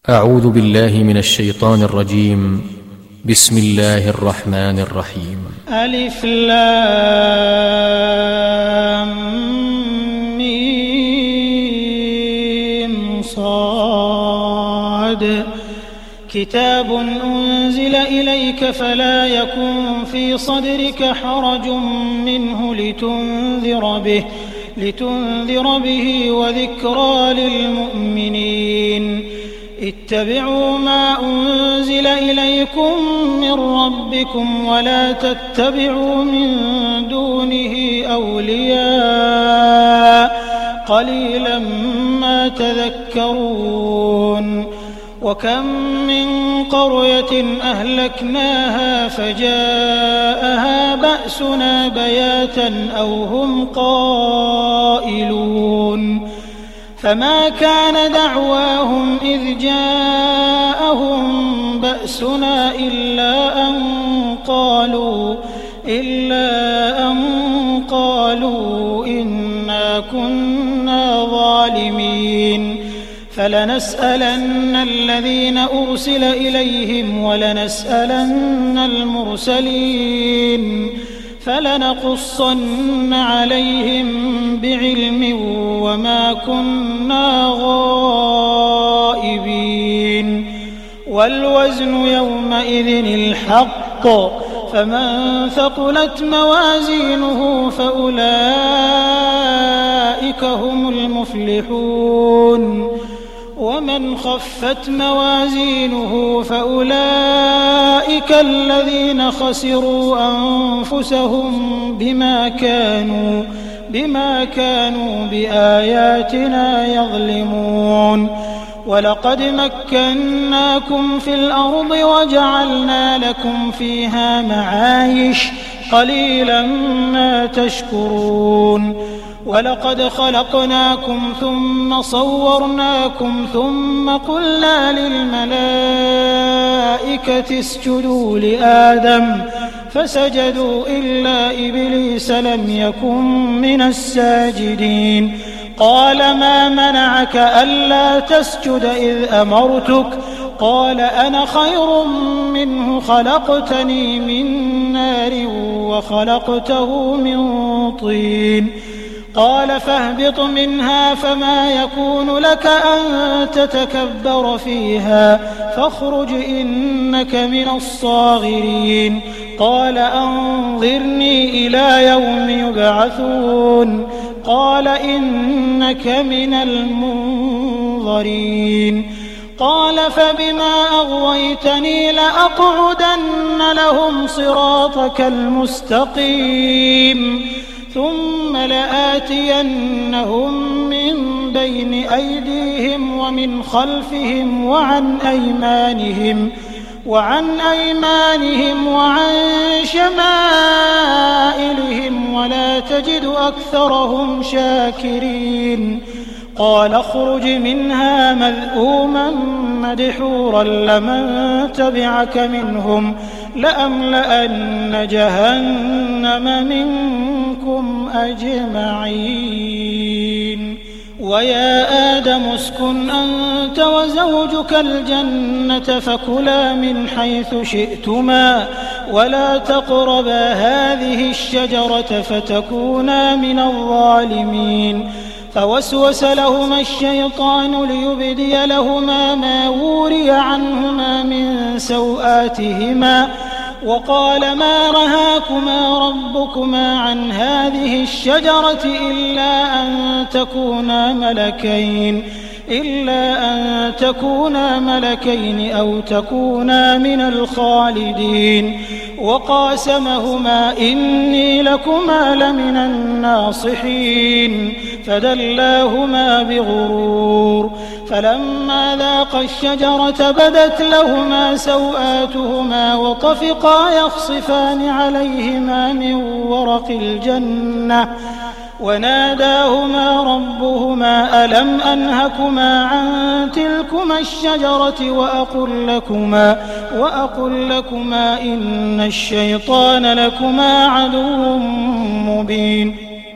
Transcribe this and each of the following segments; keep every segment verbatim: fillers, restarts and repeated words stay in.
أعوذ بالله من الشيطان الرجيم. بسم الله الرحمن الرحيم. ألف لام ميم صاد كتاب أنزل إليك فلا يكن في صدرك حرج منه لتنذر به لتنذر به وذكرى للمؤمنين. اتبعوا ما أنزل إليكم من ربكم ولا تتبعوا من دونه أولياء قليلا ما تذكرون. وكم من قرية أهلكناها فجاءها بأسنا بياتا أو هم قائلون. فما كان دعواهم إذ جاءهم بأسنا إلا أن قالوا إلا أن قالوا إنا كنا ظالمين. فلنسألن الذين أرسل إليهم ولنسألن المرسلين فلنقصن عليهم بعلم وما كنا غائبين. والوزن يومئذ الحق فمن ثقلت موازينه فأولئك هم المفلحون ومن خفت موازينه فأولئك الذين خسروا أنفسهم بما كانوا بما كانوا بآياتنا يظلمون. ولقد مكناكم في الأرض وجعلنا لكم فيها معايش قليلا ما تشكرون. ولقد خلقناكم ثم صورناكم ثم قلنا للملائكة اسجدوا لآدم فسجدوا إلا إبليس لم يكن من الساجدين. قال ما منعك ألا تسجد إذ أمرتك؟ قال أنا خير منه خلقتني من نار وخلقته من طين. قال فاهبط منها فما يكون لك أن تتكبر فيها فاخرج إنك من الصاغرين. قال أنظرني إلى يوم يبعثون. قال إنك من المنظرين. قال فبما أغويتني لأقعدن لهم صراطك المستقيم ثم لآتينهم من بين أيديهم ومن خلفهم وعن أيمانهم وعن أيمانهم وعن شمائلهم ولا تجد أكثرهم شاكرين. قال اخرج منها مذءوما مدحورا لمن تبعك منهم لأملأن جهنم منكم أجمعين. ويا آدم اسكن أنت وزوجك الجنة فكلا من حيث شئتما ولا تقربا هذه الشجرة فتكونا من الظالمين. فوسوس لهما الشيطان ليبدي لهما ما وري عنهما من سوآتهما وقال ما رهاكما ربكما عن هذه الشجرة إلا أن تكونا ملكين إلا أن تكونا ملكين أو تكونا من الخالدين. وقاسمهما إني لكما لمن الناصحين فدلاهما بغرور. فلما ذاقا الشجرة بدت لهما سوآتهما وطفقا يخصفان عليهما من ورق الجنة وناداهما ربهما ألم أنهكما عن تلكما الشجرة وأقل لكما, وأقل لكما إن الشيطان لكما عدو مبين.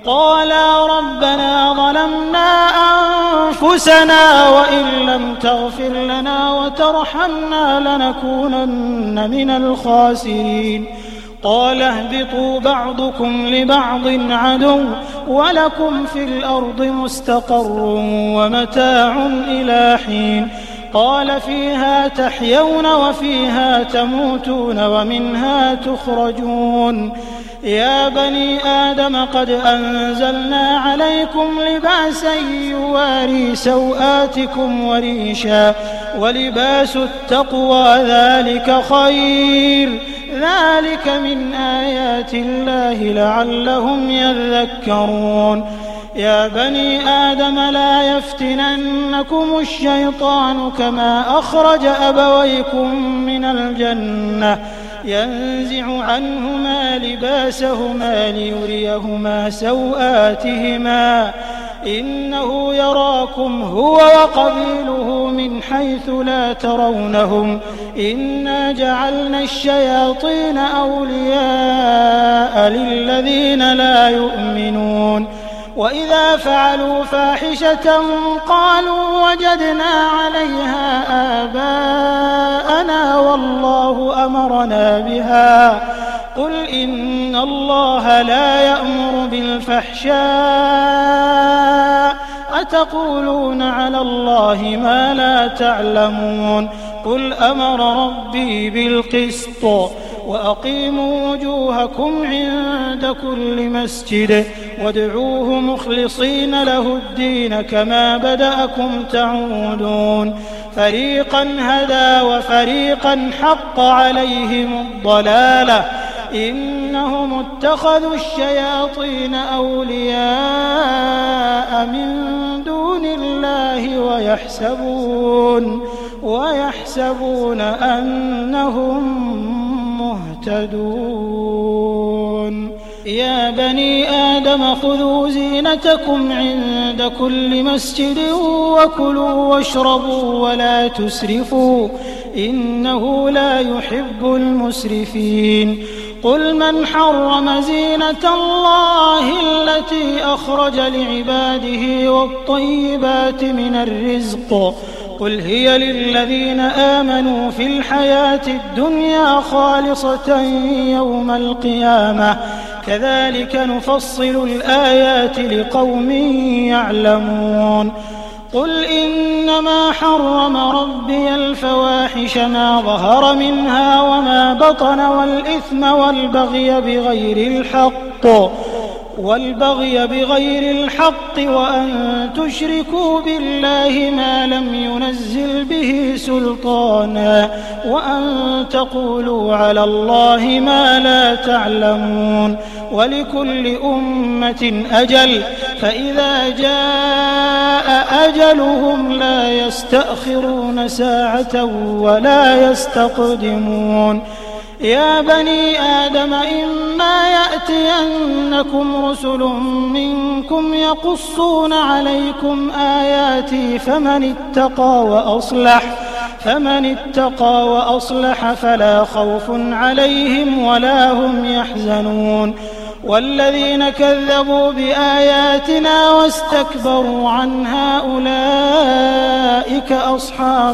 قالا ربنا ظلمنا أنفسنا وإن لم تغفر لنا وترحمنا لنكونن من الخاسرين قال اهبطوا بعضكم لبعض عدو ولكم في الأرض مستقر ومتاع إلى حين قال فيها تحيون وفيها تموتون ومنها تخرجون يا بني آدم قد أنزلنا عليكم لباسا يواري سوآتكم وريشا ولباس التقوى ذلك خير ذلك من آيات الله لعلهم يذكرون يا بني آدم لا يفتننكم الشيطان كما أخرج أبويكم من الجنة ينزع عنهما لباسهما ليريهما سوآتهما إنه يراكم هو وقبيله من حيث لا ترونهم إنا جعلنا الشياطين أولياء للذين لا يؤمنون وإذا فعلوا فاحشة قالوا وجدنا عليها آباءنا والله أمرنا بها قل إن الله لا يأمر بالفحشاء أتقولون على الله ما لا تعلمون قل أمر ربي بالقسط وأقيموا وجوهكم عند كل مسجد وادعوه مخلصين له الدين كما بدأكم تعودون فريقا هدى وفريقا حق عليهم الضلالة إنهم اتخذوا الشياطين أولياء من دون الله ويحسبون ويحسبون أنهم مهتدون يا بني آدم خذوا زينتكم عند كل مسجد وكلوا واشربوا ولا تسرفوا إنه لا يحب المسرفين قل من حرم زينة الله التي أخرج لعباده والطيبات من الرزق قل هي للذين آمنوا في الحياة الدنيا خالصة يوم القيامة كذلك نفصل الآيات لقوم يعلمون قل إنما حرم ربي الفواحش ما ظهر منها وما بطن والإثم والبغي بغير الحق والبغي بغير الحق وأن تشركوا بالله ما لم ينزل به سلطانا وأن تقولوا على الله ما لا تعلمون ولكل أمة أجل فإذا جاء أجلهم لا يستأخرون ساعة ولا يستقدمون يا بني آدم إما يأتينكم رسل منكم يقصون عليكم آياتي فمن اتقى وأصلح فمن اتقى وأصلح فلا خوف عليهم ولا هم يحزنون والذين كذبوا بآياتنا واستكبروا عنها أولئك أصحاب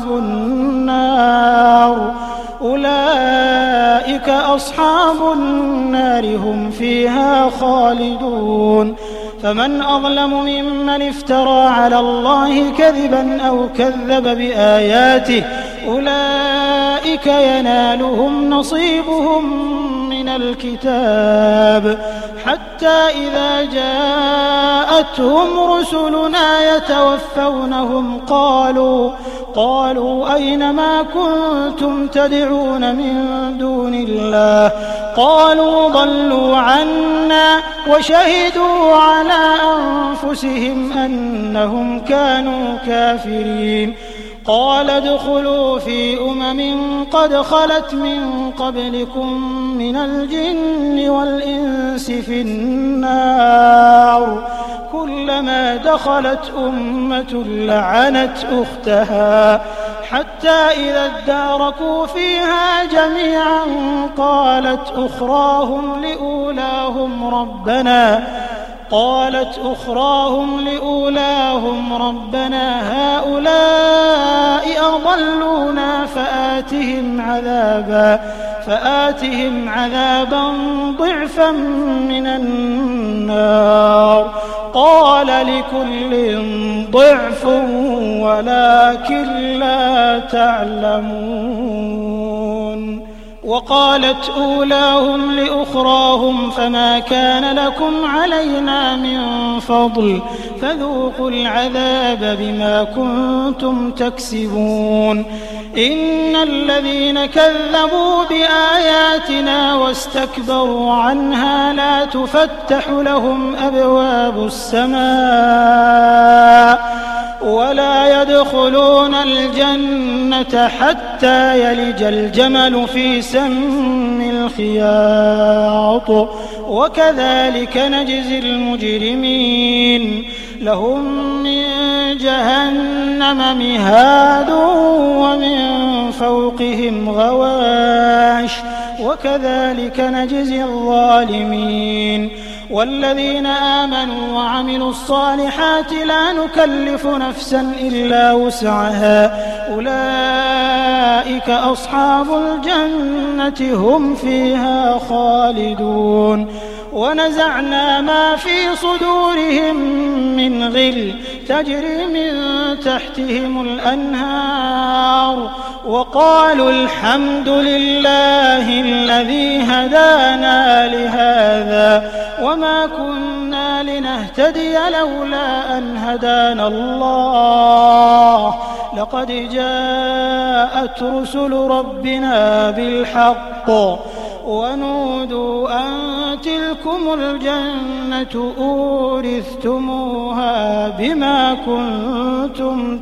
النار أولئك أصحاب النار هم فيها خالدون فمن أظلم ممن افترى على الله كذبا أو كذب بآياته أولئك ينالهم نصيبهم من الكتاب حتى إذا جاءتهم رسلنا يتوفونهم قالوا قالوا أين ما كنتم تدعون من دون الله قالوا ضلوا عنا وشهدوا على أنفسهم أنهم كانوا كافرين قال ادخلوا في أمم قد خلت من قبلكم من الجن والإنس في النار كلما دخلت أمة لعنت أختها حتى إذا اداركوا فيها جميعا قالت أخراهم لأولاهم ربنا قالت أخراهم لأولاهم ربنا هؤلاء أضلونا فآتهم عذابا فآتهم عذابا ضعفا من النار قال لكل ضعف ولكن لا تعلمون. وقالت أولاهم لأخراهم فما كان لكم علينا من فضل فذوقوا العذاب بما كنتم تكسبون. إن الذين كذبوا بآياتنا واستكبروا عنها لا تفتح لهم أبواب السماء ولا يدخلون الجنة حتى يلج الجمل في سم الخياط وكذلك نجزي المجرمين. لهم من جهنم مهاد ومن فوقهم غواش وكذلك نجزي الظالمين. والذين آمنوا وعملوا الصالحات لا نكلف نفسا إلا وسعها أولئك أصحاب الجنة هم فيها خالدون. ونزعنا ما في صدورهم من غل تجري من تحتهم الأنهار وقالوا الحمد لله الذي هدانا لهذا وما كنا لنهتدي لولا أن هدانا الله لقد جاءت رسل ربنا بالحق ونودوا أن تلكم الجنة أورثتموها بما كنتم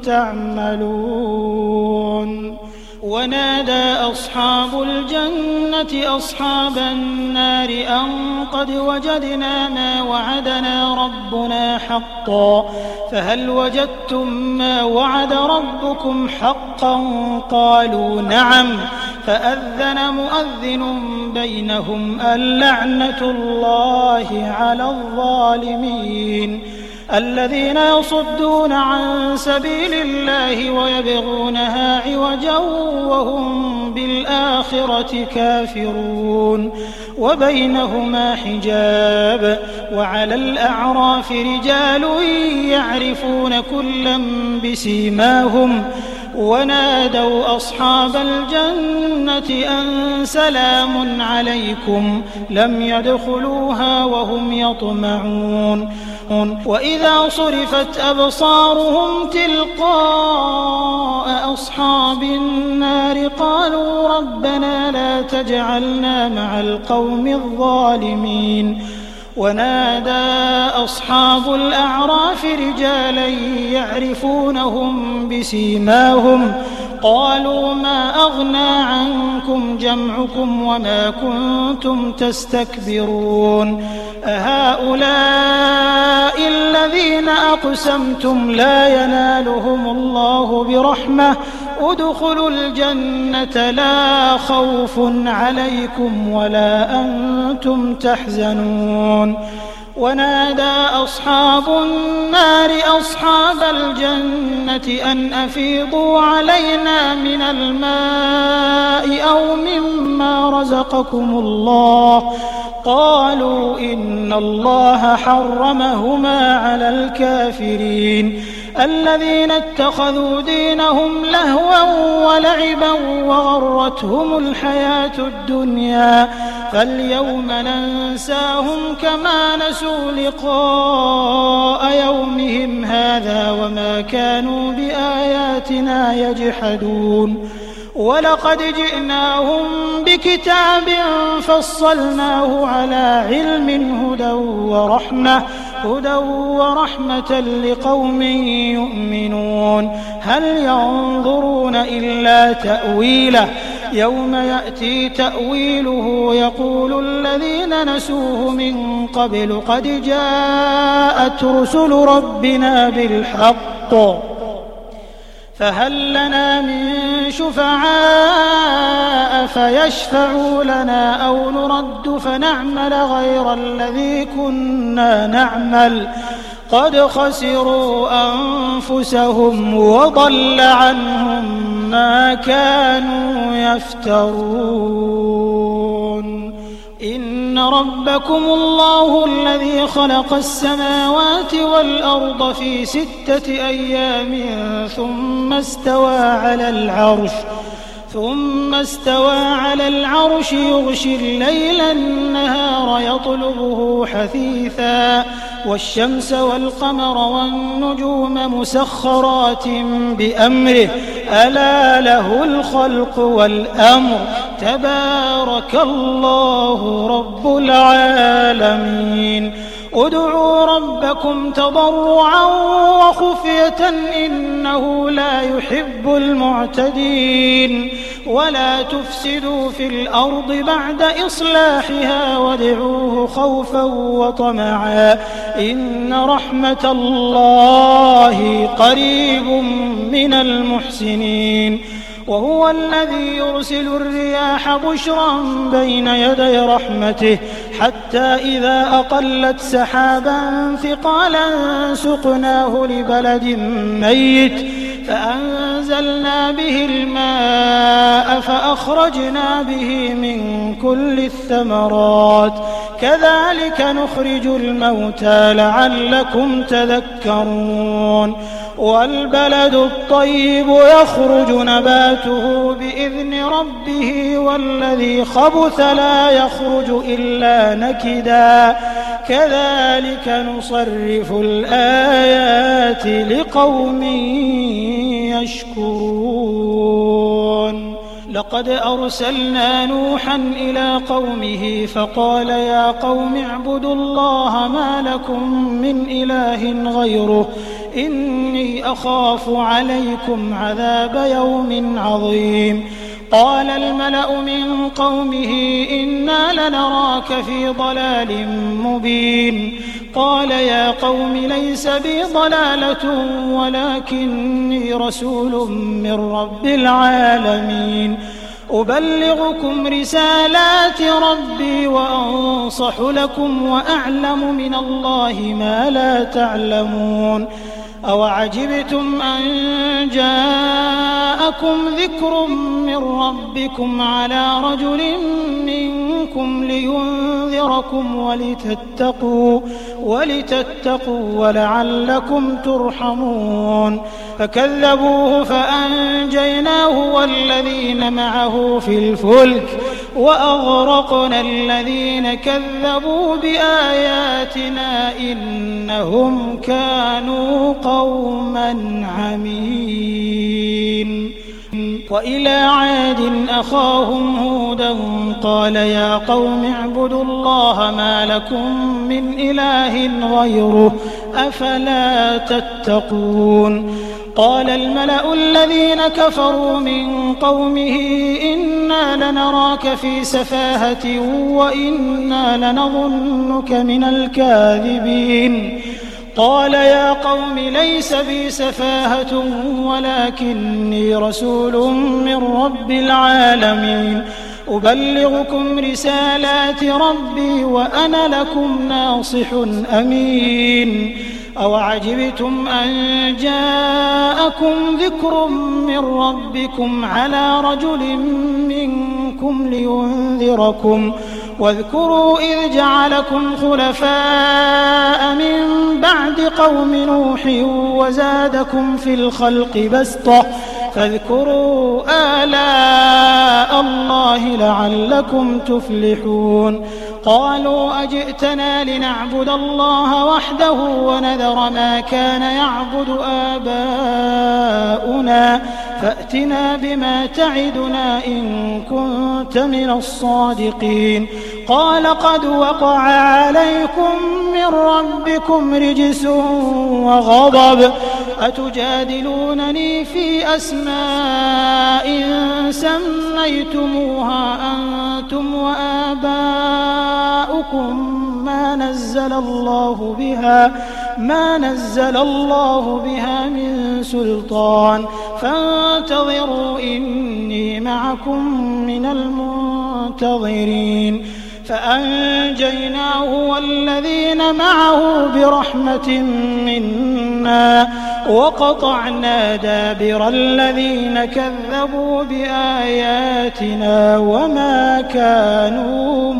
تعملون. ونادى أصحاب الجنة أصحاب النار أن قد وجدنا ما وعدنا ربنا حقا فهل وجدتم ما وعد ربكم حقا قالوا نعم فأذن مؤذن بينهم اللعنة الله على الظالمين. الذين يصدون عن سبيل الله ويبغونها عوجا وهم بالآخرة كافرون وبينهما حجاب. وعلى الأعراف رجال يعرفون كلا بسيماهم ونادوا أصحاب الجنة أن سلام عليكم لم يدخلوها وهم يطمعون. وإذا صرفت أبصارهم تلقاء أصحاب النار قالوا ربنا لا تجعلنا مع القوم الظالمين. ونادى أصحاب الأعراف رجالا يعرفونهم بسيماهم قالوا ما أغنى عنكم جمعكم وما كنتم تستكبرون أهؤلاء الذين أقسمتم لا ينالهم الله برحمة ادخلوا الجنة لا خوف عليكم ولا أنتم تحزنون. ونادى أصحاب النار أصحاب الجنة أن أفيضوا علينا من الماء أو مما رزقكم الله قالوا إن الله حرمهما على الكافرين. الذين اتخذوا دينهم لهوا ولعبا وغرتهم الحياة الدنيا فاليوم ننساهم كما نسوا لقاء يومهم هذا وما كانوا بآياتنا يجحدون. ولقد جئناهم بكتاب فصلناه على علم هدى ورحمة هدى ورحمة لقوم يؤمنون. هل ينظرون إلا تأويله يوم يأتي تأويله يقول الذين نسوه من قبل قد جاءت رسل ربنا بالحق فهل لنا من شفعاء فيشفعوا لنا أو نرد فنعمل غير الذي كنا نعمل قد خسروا أنفسهم وضل عنهم ما كانوا يفترون. إن ربكم الله الذي خلق السماوات والأرض في ستة أيام ثم استوى على العرش ثم استوى على العرش يغشي الليل النهار يطلبه حثيثا والشمس والقمر والنجوم مسخرات بأمره ألا له الخلق والأمر تبارك الله رب العالمين. ادعوا ربكم تضرعا وخفية إنه لا يحب المعتدين ولا تفسدوا في الأرض بعد إصلاحها وادعوه خوفا وطمعا إن رحمة الله قريب من المحسنين. وهو الذي يرسل الرياح بشرا بين يدي رحمته حتى إذا أقلت سحابا ثقالا سقناه لبلد ميت فأنزلنا به الماء فأخرجنا به من كل الثمرات كذلك نخرج الموتى لعلكم تذكرون. والبلد الطيب يخرج نباته بإذن ربه والذي خبث لا يخرج إلا نكدا كذلك نصرف الآيات لقوم يشكرون. لقد أرسلنا نوحا إلى قومه فقال يا قوم اعبدوا الله ما لكم من إله غيره إني أخاف عليكم عذاب يوم عظيم. قال الملأ من قومه إنا لنراك في ضلال مبين. قال يا قوم ليس بي ضلالة ولكني رسول من رب العالمين أبلغكم رسالات ربي وأنصح لكم وأعلم من الله ما لا تعلمون. أوعجبتم أن جاءكم ذكر من ربكم على رجل منكم لينذركم ولتتقوا ولتتقوا ولعلكم ترحمون. فكذبوه فأنجيناه والذين معه في الفلك وأغرقنا الذين كذبوا بآياتنا إنهم كانوا قوما عمين. وإلى عاد أخاهم هودا قال يا قوم اعبدوا الله ما لكم من إله غيره أفلا تتقون. قال الملأ الذين كفروا من قومه إنا لنراك في سفاهة وإنا لنظنك من الكاذبين. قال يا قوم ليس بي سفاهة ولكني رسول من رب العالمين أبلغكم رسالات ربي وأنا لكم ناصح أمين. أوعجبتم أن جاءكم ذكر من ربكم على رجل منكم لينذركم واذكروا إذ جعلكم خلفاء من بعد قوم نوح وزادكم في الخلق بسطة فاذكروا آلاء الله لعلكم تفلحون. قالوا أجئتنا لنعبد الله وحده ونذر ما كان يعبد آباؤنا فأتنا بما تعدنا إن كنت من الصادقين. قال قد وقع عليكم من ربكم رجس وغضب أتجادلونني في أسماء سميتموها أنتم وآباؤكم ما نزل الله بها ما نزل الله بها من سلطان فانتظروا إني معكم من المنتظرين فأنجيناه والذين معه برحمة منا وقطعنا دابر الذين كذبوا بآياتنا وما كانوا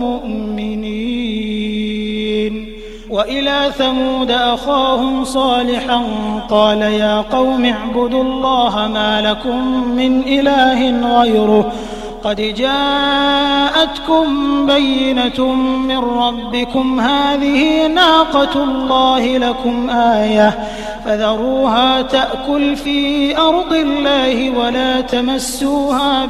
مؤمنين. وإلى ثمود أخاهم صالحا قال يا قوم اعبدوا الله ما لكم من إله غيره قد جاءتكم بينة من ربكم هذه ناقة الله لكم آية فذروها تأكل في أرض الله ولا تمسوها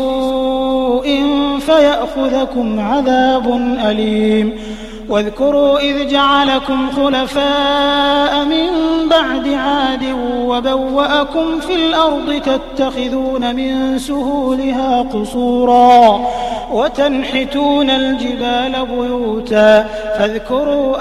بسوء فيأخذكم عذاب أليم. واذكروا إذ جعلكم خلفاء من بعد عاد وبوأكم في الأرض تتخذون من سهولها قصورا وتنحتون الجبال بيوتا فاذكروا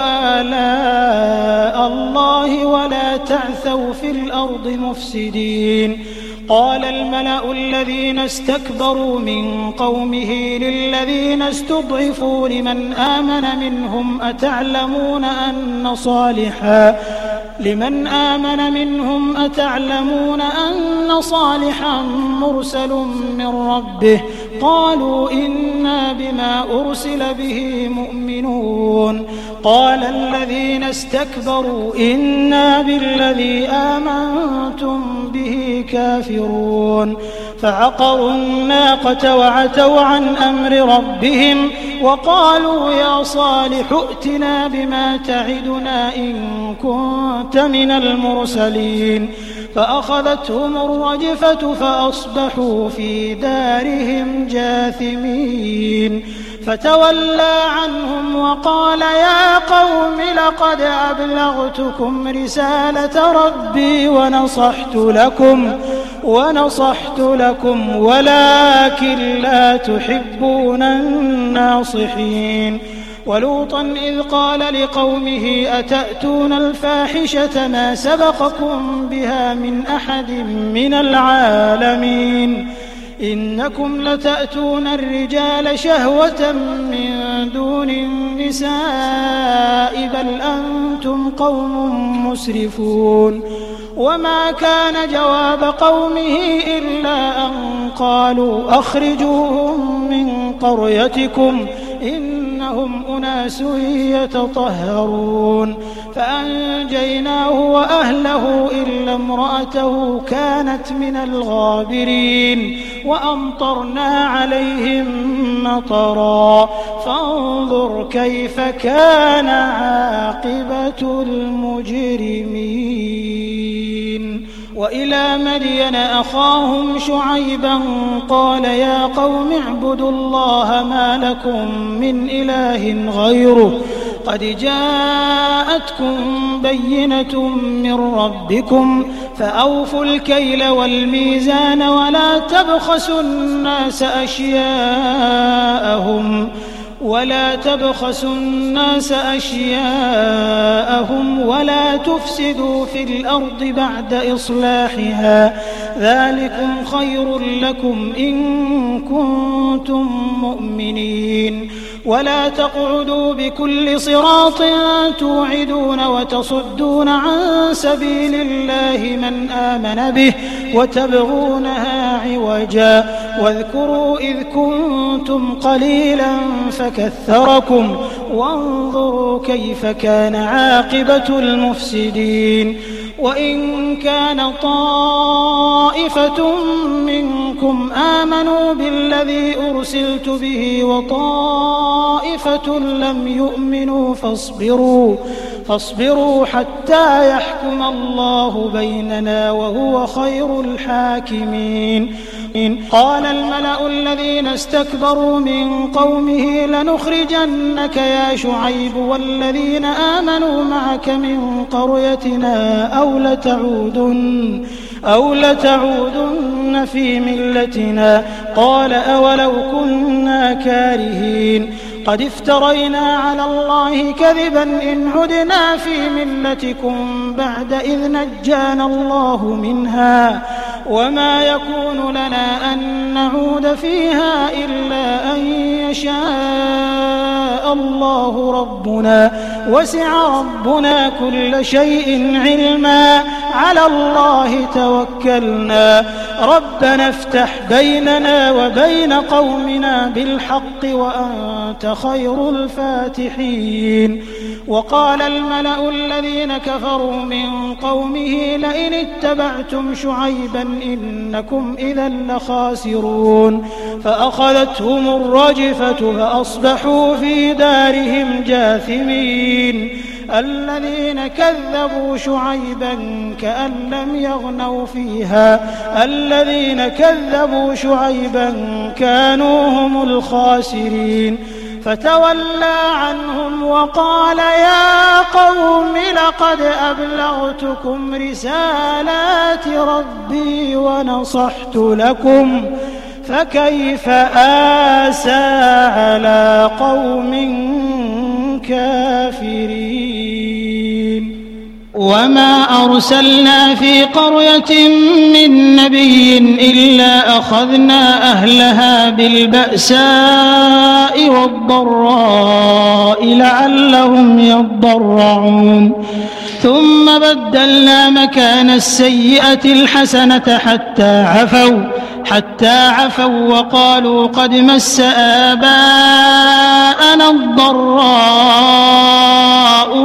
آلاء الله ولا تعثوا في الأرض مفسدين. قال الملأ الذين استكبروا من قومه للذين استضعفوا لمن آمن منهم أتعلمون أن صالحا لمن آمن منهم أتعلمون أن صالحا مرسل من ربه قالوا إنا بما أرسل به مؤمنون. قال الذين استكبروا إنا بالذي آمنتم به كافرون. فعقروا الناقة وعتوا عن أمر ربهم وقالوا يا صالح ائتنا بما تعدنا إن كنت من المرسلين. فأخذتهم الرجفة فأصبحوا في دارهم جاثمين. فتولى عنهم وقال يا قوم لقد أبلغتكم رسالة ربي ونصحت لكم ونصحت لكم ولكن لا تحبون الناصحين. ولوطا إذ قال لقومه أتأتون الفاحشة ما سبقكم بها من أحد من العالمين إنكم لتأتون الرجال شهوة من دون النساء بل أنتم قوم مسرفون. وما كان جواب قومه إلا أن قالوا أخرجوهم من قريتكم إنهم أناس يتطهرون. فأنجيناه وأهله إلا امرأته كانت من الغابرين وأمطرنا عليهم مطرا فانظر كيف كان عاقبة المجرمين. وإلى مدين أخاهم شعيبا قال يا قوم اعبدوا الله ما لكم من إله غيره قد جاءتكم بينة من ربكم فأوفوا الكيل والميزان ولا تبخسوا الناس أشياءهم ولا تبخسوا الناس أشياءهم ولا تفسدوا في الأرض بعد إصلاحها ذلكم خير لكم إن كنتم مؤمنين. ولا تقعدوا بكل صراط توعدون وتصدون عن سبيل الله من آمن به وتبغونها عوجا واذكروا إذ كنتم قليلا فكثركم وانظروا كيف كان عاقبة المفسدين. وإن كان طائفة منكم آمنوا بالذي أرسلت به وطائفة لم يؤمنوا فاصبروا فاصبروا حتى يحكم الله بيننا وهو خير الحاكمين. قال الملأ الذين استكبروا من قومه لنخرجنك يا شعيب والذين آمنوا معك من قريتنا أو لتعودن أو لتعودن في ملتنا قال أولو كنا كارهين قد افترينا على الله كذبا إن عدنا في ملتكم بعد إذ نجانا الله منها وما يكون لنا أن نعود فيها إلا أن يشاء الله ربنا وسع ربنا كل شيء علما على الله توكلنا ربنا افتح بيننا وبين قومنا بالحق وأنت خير الفاتحين. وقال الملأ الذين كفروا من قومه لئن اتبعتم شعيبا إنكم إذا لخاسرون فأخذتهم الرجفة فأصبحوا في دارهم جاثمين. الذين كذبوا شعيبا كأن لم يغنوا فيها الذين كذبوا شعيبا كانوا هم الخاسرين. فتولى عنهم وقال يا قوم لقد أبلغتكم رسالات ربي ونصحت لكم فكيف آسى على قوم كافرين. وما أرسلنا في قرية من نبي إلا أخذنا أهلها بالبأساء والضراء لعلهم يضرعون ثم بدلنا مكان السيئة الحسنة حتى عفوا حتى عفوا وقالوا قد مس آباءنا الضراء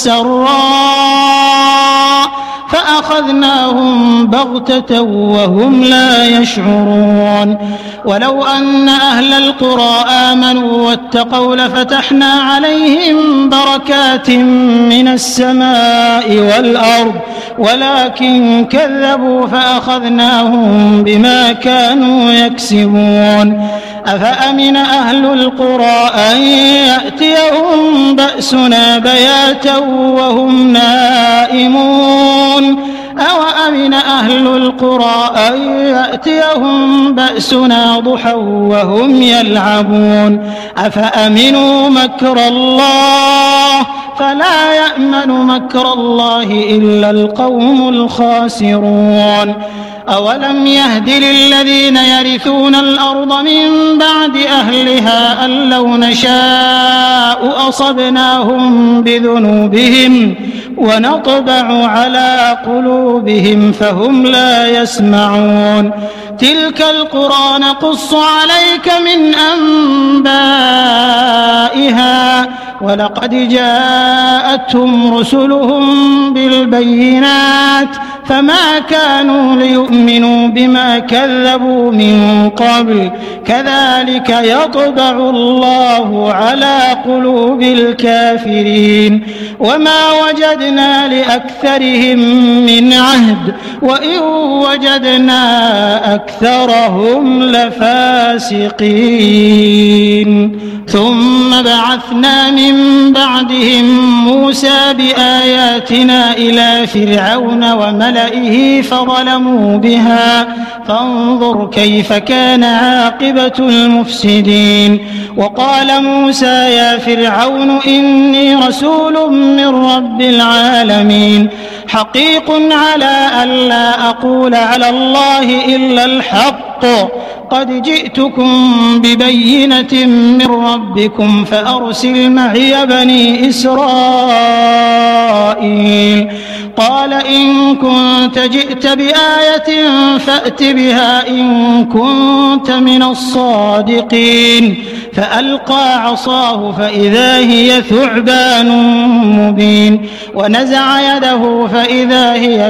والسراء فأخذناهم بغتة وهم لا يشعرون. ولو أن أهل القرى آمنوا واتقوا لفتحنا عليهم بركات من السماء والأرض ولكن كذبوا فأخذناهم بما كانوا يكسبون. أفأمن أهل القرى أن يأتيهم بأسنا بياتا وهم نائمون أوأمن أهل القرى أن يأتيهم بأسنا ضحى وهم يلعبون أفأمنوا مكر الله فلا يأمن مكر الله إلا القوم الخاسرون. أولم يهد للذين يرثون الأرض من بعد أهلها أن لو نشاء أصبناهم بذنوبهم ونطبع على قلوبهم فهم لا يسمعون. تلك القرى نقص عليك من أنبائها ولقد جاءتهم رسلهم بالبينات فما كانوا ليؤمنوا بما كذبوا من قبل كذلك يطبع الله على قلوب الكافرين. وما وجدنا لأكثرهم من عهد وإن وجدنا أكثرهم لفاسقين. ثم بعثنا من بعدهم موسى بآياتنا إلى فرعون وملئه فظلموا بها فانظر كيف كان عاقبة المفسدين. وقال موسى يا فرعون إني رسول من رب العالمين حقيق على ألا أقول على الله إلا الحق قد جئتكم ببينة من ربكم فأرسل معي بني إسرائيل. قال إن كنت جئت بآية فأت بها إن كنت من الصادقين. فألقى عصاه فإذا هي ثعبان مبين ونزع يده فإذا هي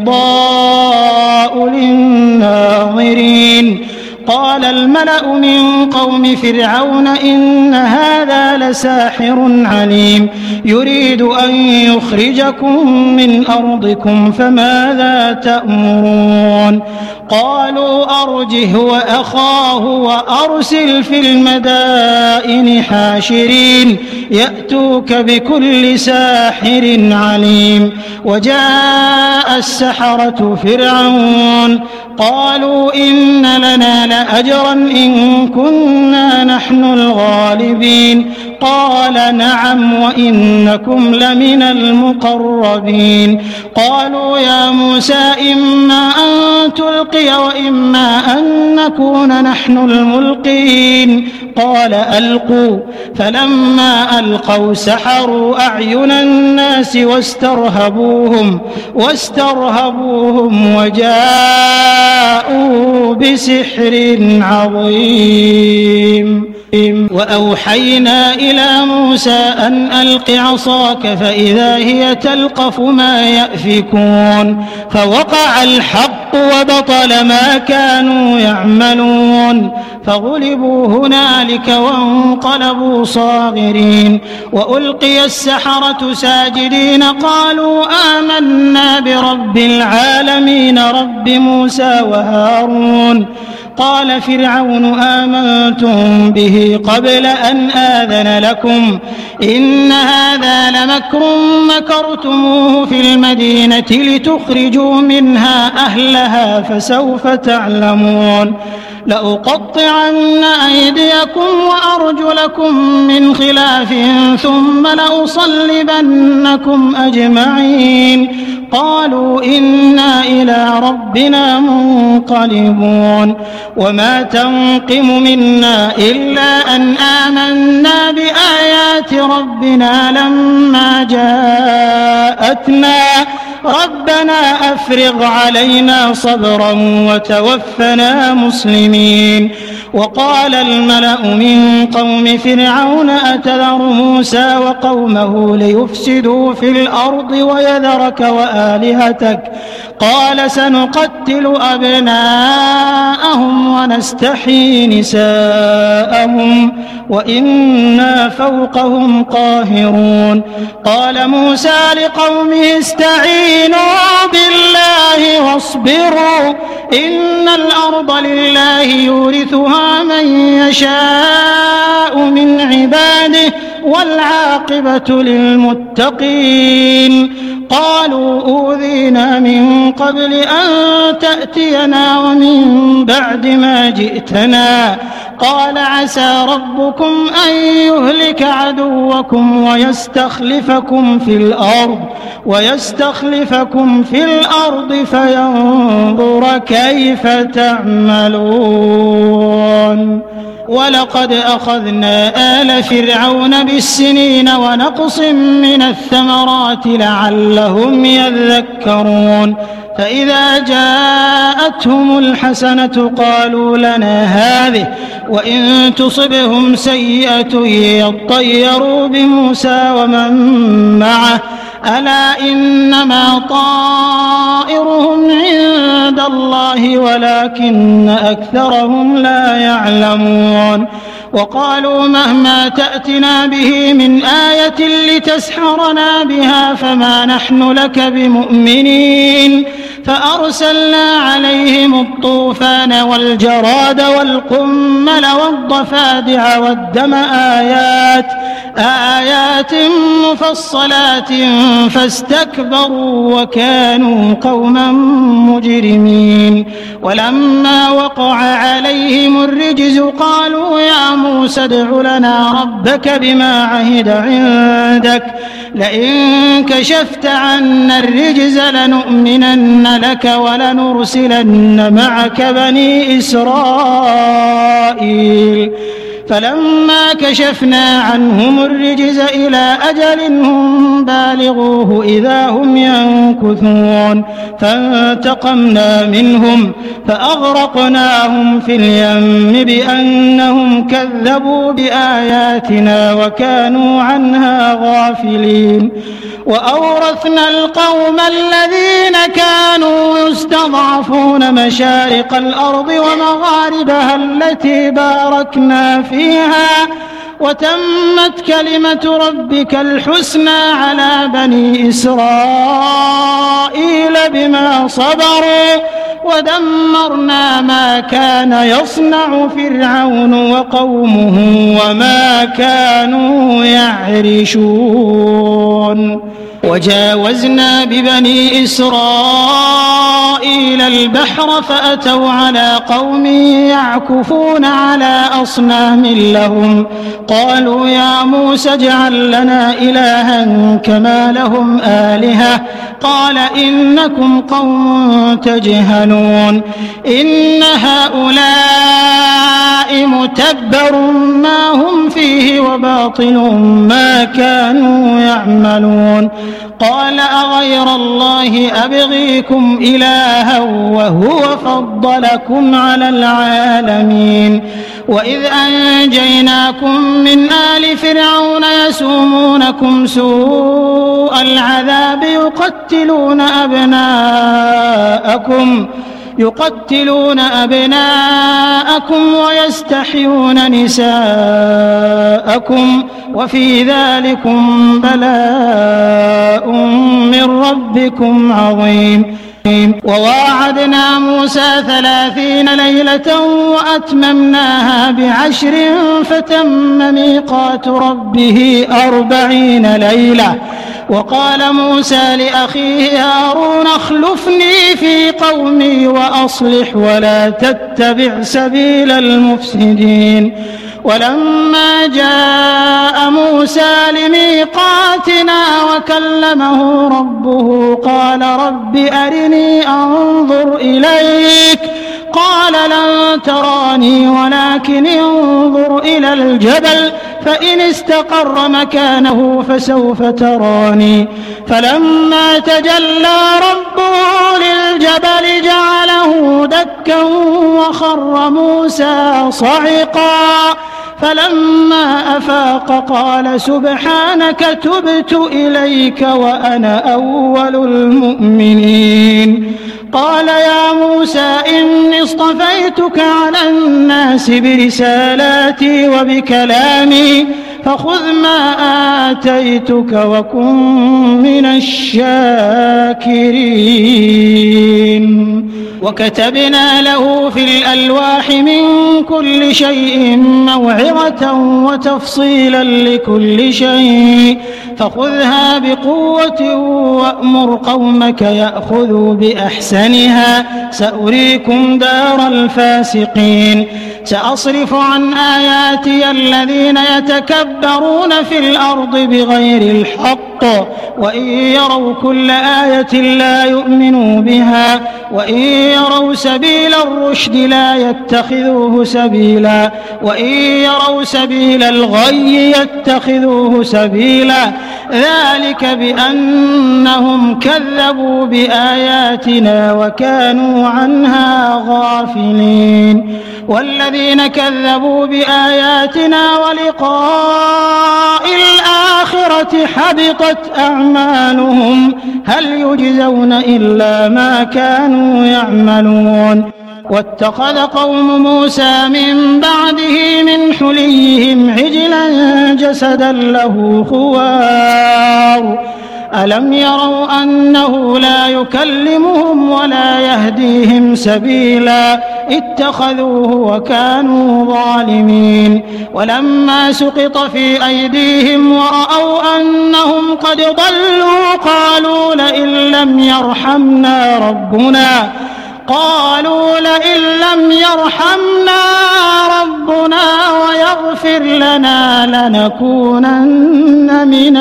بيضاء للناظرين. قال الملأ من قوم فرعون إن هذا لساحر عليم يريد أن يخرجكم من أرضكم فماذا تأمرون. قالوا أرجه وأخاه وأرسل في المدائن حاشرين يأتوك بكل ساحر عليم. وجاء السحرة فرعون قالوا إن لنا لأجرا إن كنا نحن الغالبين. قال نعم وإنكم لمن المقربين قالوا يا موسى إما أن تلقي وإما أن نكون نحن الملقين قال ألقوا فلما ألقوا سحروا أعين الناس واسترهبوهم واسترهبوهم وجاءوا بسحر عظيم وأوحينا إلى موسى أن ألق عصاك فإذا هي تلقف ما يأفكون فوقع الحق وبطل ما كانوا يعملون فغلبوا هنالك وانقلبوا صاغرين وألقي السحرة ساجدين قالوا آمنا برب العالمين رب موسى وهارون قال فرعون آمنتم به قبل أن آذن لكم إن هذا لمكر مكرتموه في المدينة لتخرجوا منها أهلها فسوف تعلمون لأقطعن أيديكم وأرجلكم من خلاف ثم لأصلبنكم أجمعين قالوا إنا إلى ربنا منقلبون وما تنقم منا إلا أن آمنا بآيات ربنا لما جاءتنا ربنا أفرغ علينا صبرا وتوفنا مسلمين وقال الملأ من قوم فرعون أتذر موسى وقومه ليفسدوا في الأرض ويذرك وآلهتك قال سنقتل أبناءهم ونستحيي نساءهم وإنا فوقهم قاهرون قال موسى لقومه استعينوا بالله واصبروا إن الأرض لله يورثها من يشاء من عباده والعاقبة للمتقين قالوا أوذينا من قبل أن تأتينا ومن بعد ما جئتنا قال عسى ربكم أن يهلك عدوكم ويستخلفكم في الأرض ويستخلفكم في الأرض فينظر كيف تعملون ولقد أخذنا آل فرعون بالسنين ونقص من الثمرات لعلهم يذكرون فإذا جاءتهم الحسنة قالوا لنا هذه وإن تصبهم سيئة يطيروا بموسى ومن معه ألا إنما طائرهم عند الله ولكن أكثرهم لا يعلمون وقالوا مهما تأتنا به من آية لتسحرنا بها فما نحن لك بمؤمنين فأرسلنا عليهم الطوفان والجراد والقمل والضفادع والدم آيات آيات مفصلات فاستكبروا وكانوا قوما مجرمين ولما وقع عليهم الرجز قالوا يا موسى ادع لنا ربك بما عهد عندك لئن كشفت عنا الرجز لنؤمنن لك ولنرسلن معك بني إسرائيل فلما كشفنا عنهم الرجز إلى أجل هم بالغوه إذا هم ينكثون فانتقمنا منهم فأغرقناهم في اليم بأنهم كذبوا بآياتنا وكانوا عنها غافلين وأورثنا القوم الذين كانوا يستضعفون مشارق الأرض ومغاربها التي باركنا فيها وتمت كلمة ربك الحسنى على بني إسرائيل بما صبروا ودمرنا ما كان يصنع فرعون وقومه وما كانوا يعرشون وجاوزنا ببني إسرائيل البحر فأتوا على قوم يعكفون على أصنام لهم قالوا يا موسى اجعل لنا إلها كما لهم آلهة قال إنكم قوم تجهلون إن هؤلاء متبر ما هم فيه وباطل ما كانوا يعملون قال أغير الله أبغيكم إلها وهو فضلكم على العالمين وإذ أنجيناكم من آل فرعون يسومونكم سوء العذاب يقتلون أبناءكم يقتلون أبناءكم ويستحيون نساءكم وفي ذلكم بلاء من ربكم عظيم وواعدنا موسى ثلاثين ليلة وأتممناها بعشر فتم ميقات ربه أربعين ليلة وقال موسى لأخيه هارون اخلفني في قومي وأصلح ولا تتبع سبيل المفسدين ولما جاء موسى لميقاتنا وكلمه ربه قال رب أرني أنظر إليك قال لن تراني ولكن انظر إلى الجبل فإن استقر مكانه فسوف تراني فلما تجلى ربه للجبل جعله دكا وخر موسى صعقا فلما أفاق قال سبحانك تبت إليك وأنا أول المؤمنين قال يا موسى إني اصطفيتك على الناس برسالاتي وبكلامي فخذ ما آتيتك وكن من الشاكرين وكتبنا له في الألواح من كل شيء موعظة وتفصيلا لكل شيء فخذها بقوة وأمر قومك يأخذوا بأحسنها سأريكم دار الفاسقين سأصرف عن آياتي الذين يتكبرون في الأرض بغير الحق وإن يروا كل آية لا يؤمنوا بها وإن يروا سبيل الرشد لا يتخذوه سبيلا وإن يروا سبيل الغي يتخذوه سبيلا ذلك بأنهم كذبوا بآياتنا وكانوا عنها غافلين والذين كذبوا بآياتنا ولقاء الآخرة حبطت أعمالهم هل يجزون إلا ما كانوا يعملون واتخذ قوم موسى من بعده من حليهم عجلا جسدا له خوار ألم يروا أنه لا يكلمهم ولا يهديهم سبيلا اتخذوه وكانوا ظالمين ولما سقط في أيديهم ورأوا أنهم قد ضلوا قالوا لئن لم يرحمنا ربنا قالوا لئن لم يرحمنا ربنا ويغفر لنا لنكونن من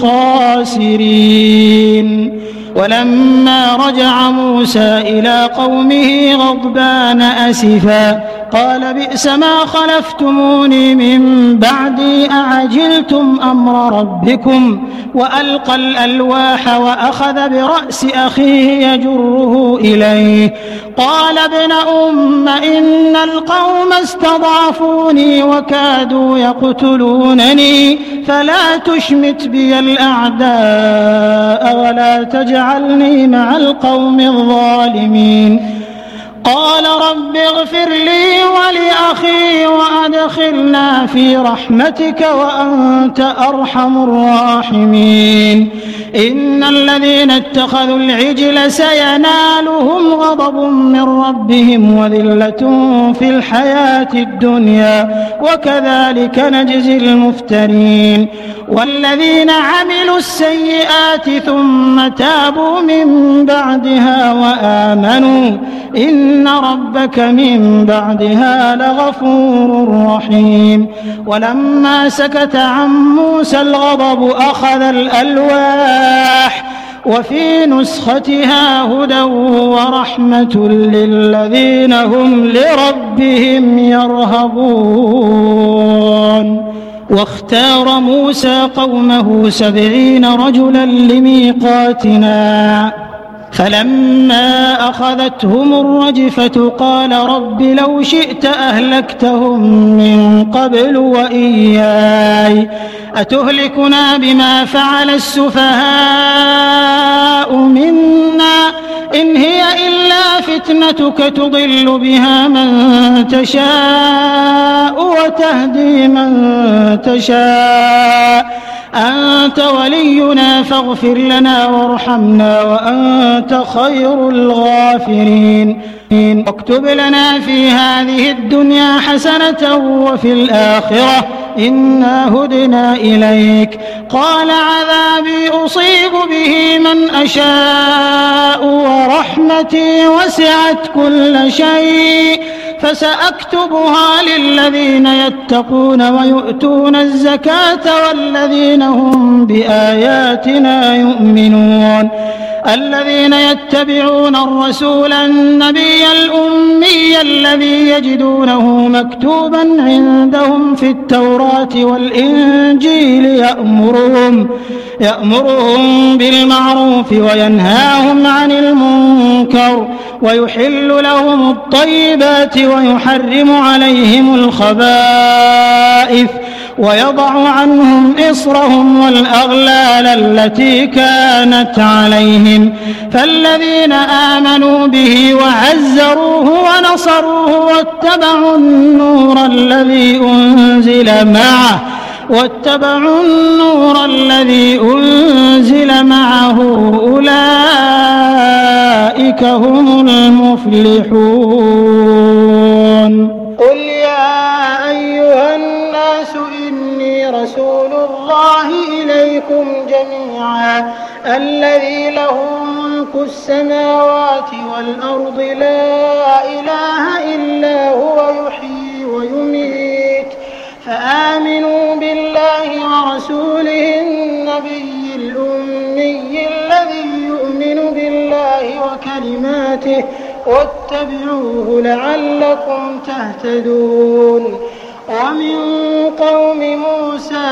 الخاسرين ولما رجع موسى إلى قومه غضبان أسفا قال بئس ما خلفتموني من بعدي أعجلتم أمر ربكم وألقى الألواح وأخذ برأس أخيه يجره إليه قال ابن أم إن القوم استضعفوني وكادوا يقتلونني فلا تشمت بي الأعداء ولا تجعلني مع القوم الظالمين قال رب اغفر لي ولأخي وأدخلنا وأدخلنا في رحمتك وأنت أرحم الراحمين. إن الذين اتخذوا العجل سينالهم غضب من ربهم وذلة في الحياة الدنيا وكذلك نجزي المفترين. والذين عملوا السيئات ثم تابوا من بعدها وآمنوا إن ربك من بعدها لغفور رحيم. ولما سكت عن موسى الغضب أخذ الألواح وفي نسختها هدى ورحمة للذين هم لربهم يرهبون. واختار موسى قومه سبعين رجلا لميقاتنا فلما أخذتهم الرجفة قال رب لو شئت أهلكتهم من قبل وإياي أتهلكنا بما فعل السفهاء منا إن هي إلا فتنتك تضل بها من تشاء وتهدي من تشاء أنت ولينا فاغفر لنا وارحمنا وأنت خير الغافرين. واكتب لنا في هذه الدنيا حسنة وفي الآخرة إنا هدنا إليك. قال عذابي أصيب به من أشاء ورحمتي وسعت كل شيء فسأكتبها للذين يتقون ويؤتون الزكاة والذين هم بآياتنا يؤمنون. الذين يتبعون الرسول النبي الأمي الذي يجدونه مكتوبا عندهم في التوراة والإنجيل يأمرهم, يأمرهم بالمعروف وينهاهم عن المنكر ويحل لهم الطيبات ويحرم عليهم الخبائث ويضع عنهم إصرهم والأغلال التي كانت عليهم. فالذين آمنوا به وعزروه ونصروه واتبعوا النور الذي أنزل معه واتبعوا النور الذي أنزل معه أولئك هم المفلحون. قل يا أيها الناس إني رسول الله إليكم جميعا الذي له ملك السماوات والأرض لا إله إلا هو يحيي ويميت فآمنوا بالله ورسوله النبي الأمي الذي يؤمن بالله وكلماته واتبعوه لعلكم تهتدون. ومن قوم موسى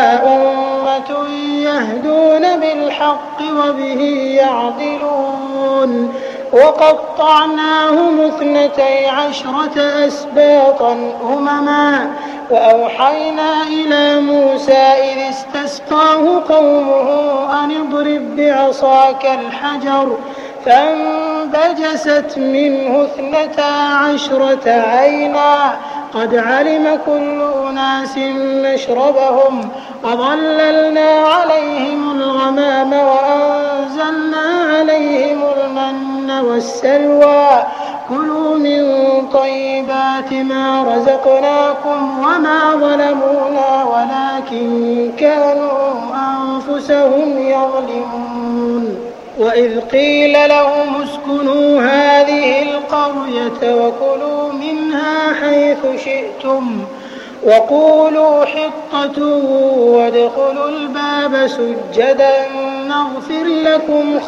أمة يهدون بالحق وبه يعدلون. وقطعناهم اثنتي عشرة أسباطا أمما وأوحينا إلى موسى إذ استسقاه قومه أن اضرب بعصاك الحجر فانبجست منه اثنتا عشرة عينا قد علم كل أناس مشربهم وظللنا عليهم الغمام وأنزلنا عليهم المن والسلوى كلوا من طيبات ما رزقناكم وما ظلمونا ولكن كانوا أنفسهم يظلمون. وإذ قيل لهم اسكنوا هذه القرية وكلوا منها حيث شئتم وقولوا حطة وادخلوا الباب سجدا نغفر لكم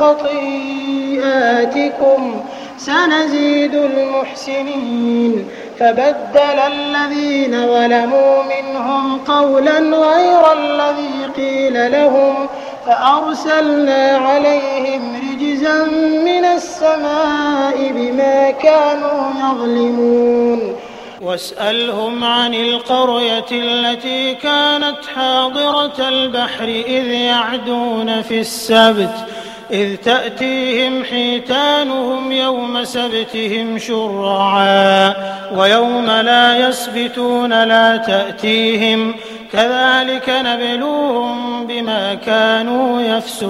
خطيئاتكم سنزيد المحسنين. فبدل الذين ظلموا منهم قولا غير الذي قيل لهم فأرسلنا عليهم رجزا من السماء بما كانوا يظلمون. واسألهم عن القرية التي كانت حاضرة البحر إذ يعدون في السبت إذ تأتيهم حيتانهم يوم سبتهم شرعا ويوم لا يسبتون لا تأتيهم كذلك نبلوهم بما كانوا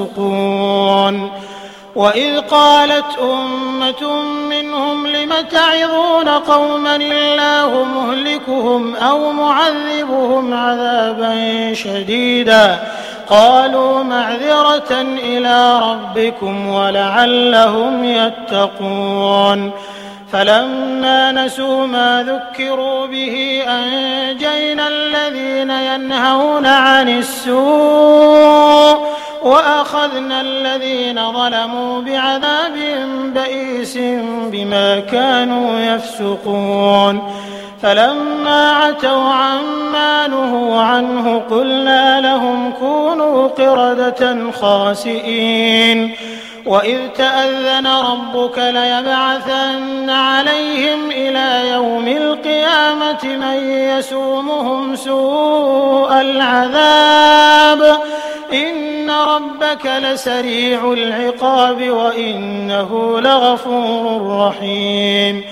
يفسقون وإذ قالت أمة منهم لم تعظون قوما الله مهلكهم أو معذبهم عذابا شديدا قالوا معذرة إلى ربكم ولعلهم يتقون فلما نسوا ما ذكروا به أنجينا الذين ينهون عن السوء وأخذنا الذين ظلموا بعذاب بئيس بما كانوا يفسقون فلما عتوا عما نهوا عنه قلنا لهم كونوا قردة خاسئين وإذ تأذن ربك ليبعثن عليهم إلى يوم القيامة من يسومهم سوء العذاب إن ربك لسريع العقاب وإنه لغفور رحيم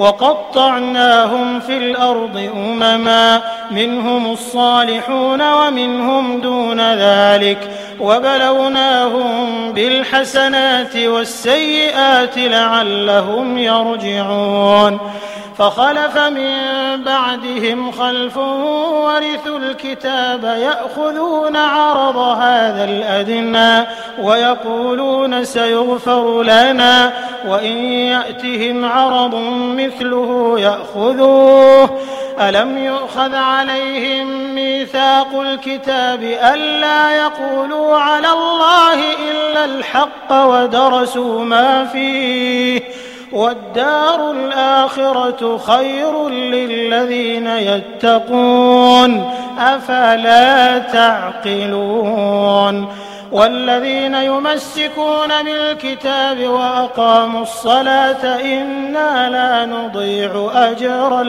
وقطعناهم في الأرض أمما منهم الصالحون ومنهم دون ذلك وبلوناهم بالحسنات والسيئات لعلهم يرجعون فخلف من بعدهم خلف ورثوا الكتاب يأخذون عرض هذا الأدنى ويقولون سيغفر لنا وإن يأتهم عرض مثله يأخذوه ألم يؤخذ عليهم ميثاق الكتاب ألا يقولوا على الله إلا الحق ودرسوا ما فيه والدار الآخرة خير للذين يتقون أفلا تعقلون والذين يمسكون بالكتاب وأقاموا الصلاة إنا لا نضيع أجر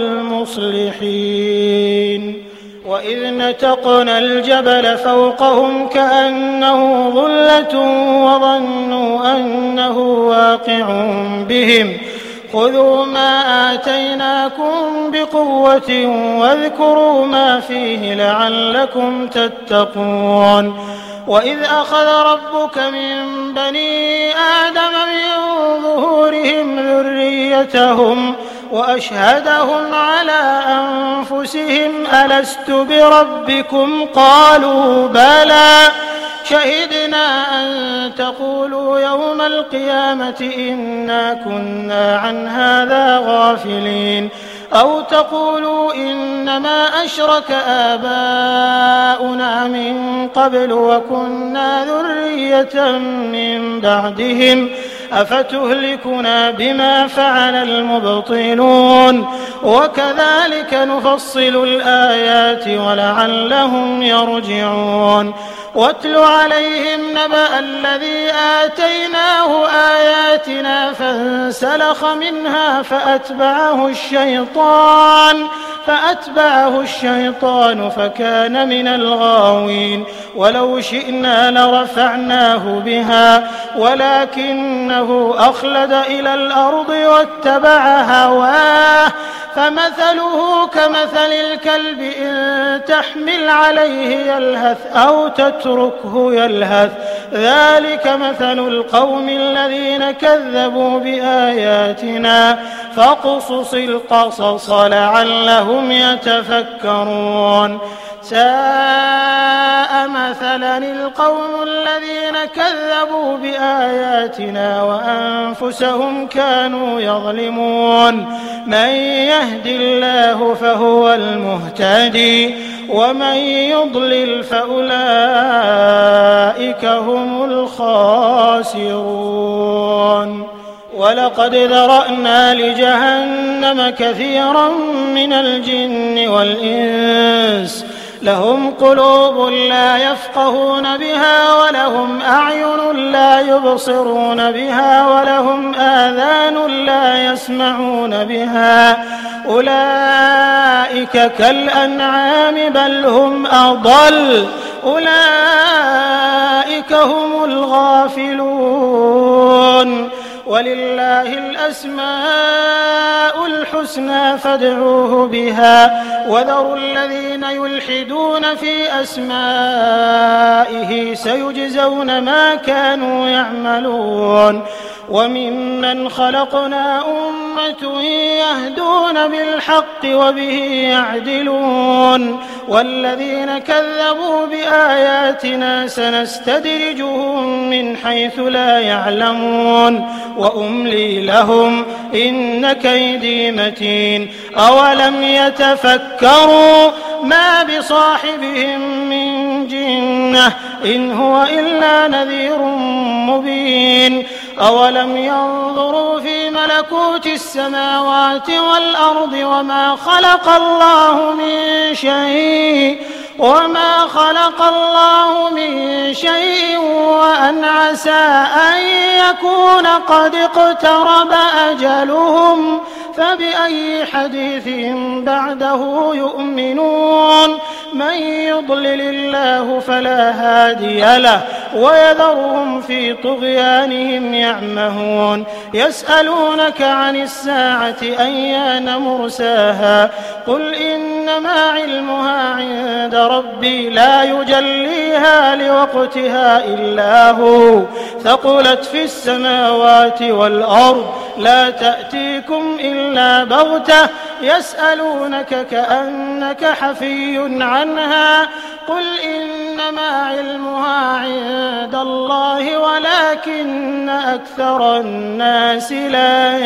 المصلحين وإذ نتقنا الجبل فوقهم كأنه ظلة وظنوا أنه واقع بهم خذوا ما آتيناكم بقوة واذكروا ما فيه لعلكم تتقون وإذ أخذ ربك من بني آدم من ظهورهم ذريتهم وأشهدهم على أنفسهم ألست بربكم قالوا بلى شهدنا أن تقولوا يوم القيامة إنا كنا عن هذا غافلين أو تقولوا إنما أشرك آباؤنا من قبل وكنا ذرية من بعدهم أفتهلكنا بما فعل المبطلون وكذلك نفصل الآيات ولعلهم يرجعون واتل عليهم نبأ الذي آتيناه آياتنا فانسلخ منها فأتبعه الشيطان فأتبعه الشيطان فكان من الغاوين ولو شئنا لرفعناه بها ولكنه أخلد إلى الأرض واتبع هواه فمثله كمثل الكلب إن تحمل عليه يلهث أو تتركه يلهث ذلك مثل القوم الذين كذبوا بآياتنا فاقصص القصص لعلهم يتفكرون ساء مثلا القوم الذين كذبوا بآياتنا وأنفسهم كانوا يظلمون من يهد الله فهو المهتدي ومن يضلل فأولئك هم الخاسرون ولقد ذرأنا لجهنم كثيرا من الجن والإنس لهم قلوب لا يفقهون بها ولهم أعين لا يبصرون بها ولهم آذان لا يسمعون بها أولئك كالأنعام بل هم أضل أولئك هم الغافلون. ولله الأسماء الحسنى فادعوه بها وذروا الذين يلحدون في أسمائه سيجزون ما كانوا يعملون. وممن خلقنا أمة يهدون بالحق وبه يعدلون والذين كذبوا بآياتنا سنستدرجهم من حيث لا يعلمون وأملي لهم إن كيدي متين. أولم يتفكروا ما بصاحبهم من جنة إن هو إلا نذير مبين. أولم ينظروا في ملكوت السماوات والأرض وما خلق الله من شيء وما خلق الله من شيء وأن عسى أن يكون قد اقترب أجلهم فبأي حديث بعده يؤمنون. من يضلل الله فلا هادي له ويذرهم في طغيانهم يعمهون. يسألونك عن الساعة أيان مرساها قل إنما علمها عند ربي لا يجليها لوقتها إلا هو ثقلت في السماوات والأرض لا تأتيكم إلا بغتة يسألونك كأنك حفي عنها قل إنما علمها عند الله ولكن أكثر الناس لا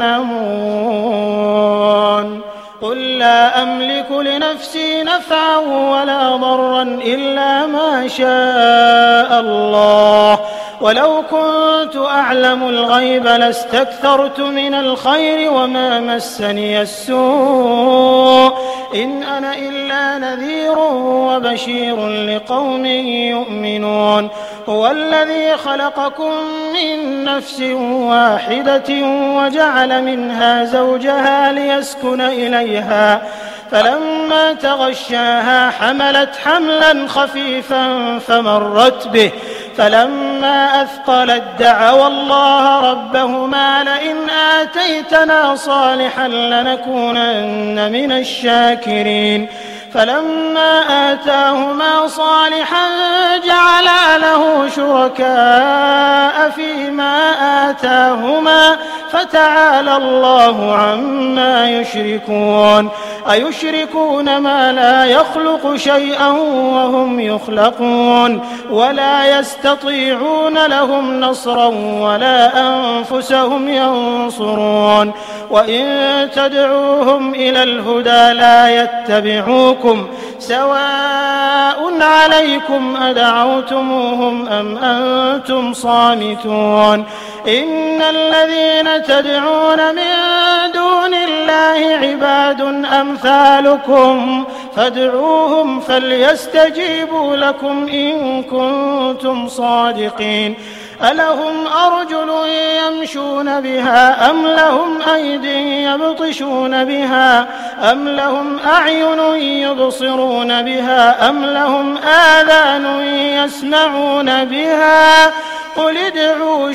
يعلمون. قل لا أملك لنفسي نفعا ولا ضرا إلا ما شاء الله ولو كنت أعلم الغيب لاستكثرت من الخير وما مسني السوء إن أنا إلا نذير وبشير لقوم يؤمنون. هو الذي خلقكم من نفس واحدة وجعل منها زوجها ليسكن إليها فلما تغشاها حملت حملا خفيفا فمرت به فلما أثقلت دعوا الله ربهما لئن آتيتنا صالحا لنكونن من الشاكرين فلما آتاهما صالحا جعلا له شركاء فيما آتاهما فتعالى الله عما يشركون. أيشركون ما لا يخلق شيئا وهم يخلقون ولا يستطيعون لهم نصرا ولا أنفسهم ينصرون. وإن تدعوهم إلى الهدى لا يتبعوكم سواء عليكم أدعوتموهم أم أنتم صامتون. إن الذين تدعون من دون الله عباد أمثالكم فادعوهم فليستجيبوا لكم إن كنتم صادقين. ألهم أرجل يمشون بها أم لهم أيد يبطشون بها أم لهم أعين يبصرون بها أم لهم آذان يسمعون بها قل ادعوا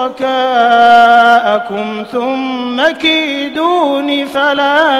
شركاءكم ثم كيدون فلا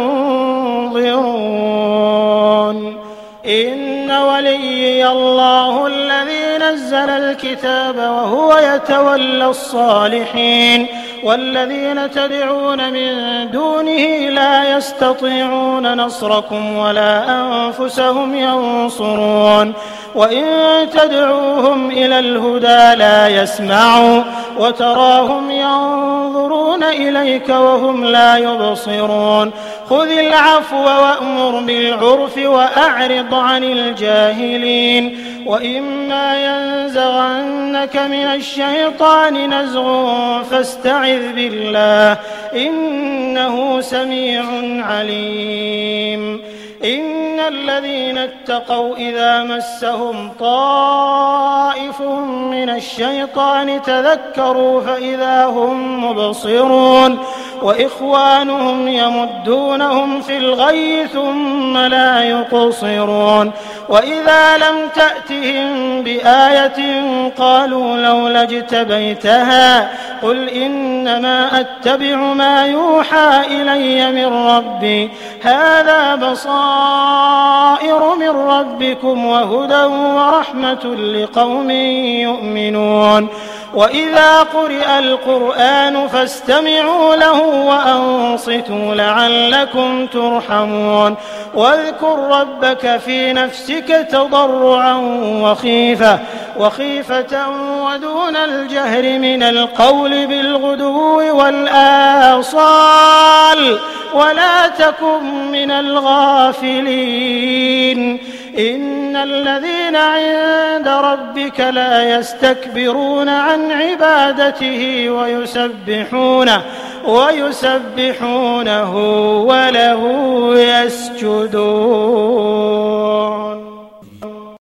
تنظرون. إن وليي الله الذي نزل الكتاب وهو يتولى الصالحين والذين تدعون من دونه لا يستطيعون نصركم ولا أنفسهم ينصرون. وإن تدعوهم إلى الهدى لا يسمعوا وتراهم ينظرون إليك وهم لا يبصرون. خذ العفو وأمر بالعرف وأعرض عن الجاهلين. وإما ينزغنك من الشيطان نزغ فاستعذ بالله إنه سميع عليم. إن الذين اتقوا إذا مسهم طائف من الشيطان تذكروا فإذا هم مبصرون. وإخوانهم يمدونهم في الغي ثم لا يقصرون وإذا لم تأتهم بآية قالوا لولا اجتبيتها قل إنما أتبع ما يوحى إلي من ربي هذا بصائر من ربكم وهدى ورحمة لقوم يؤمنون وإذا قرئ القرآن فاستمعوا له وأنصتوا لعلكم ترحمون واذكر ربك في نفسك تضرعا وخيفة وخيفة ودون الجهر من القول بالغدو والآصال ولا تكن من الغافلين إن الذين عند ربك لا يستكبرون عن عبادته ويسبحونه ويسبحونه وله يسجدون.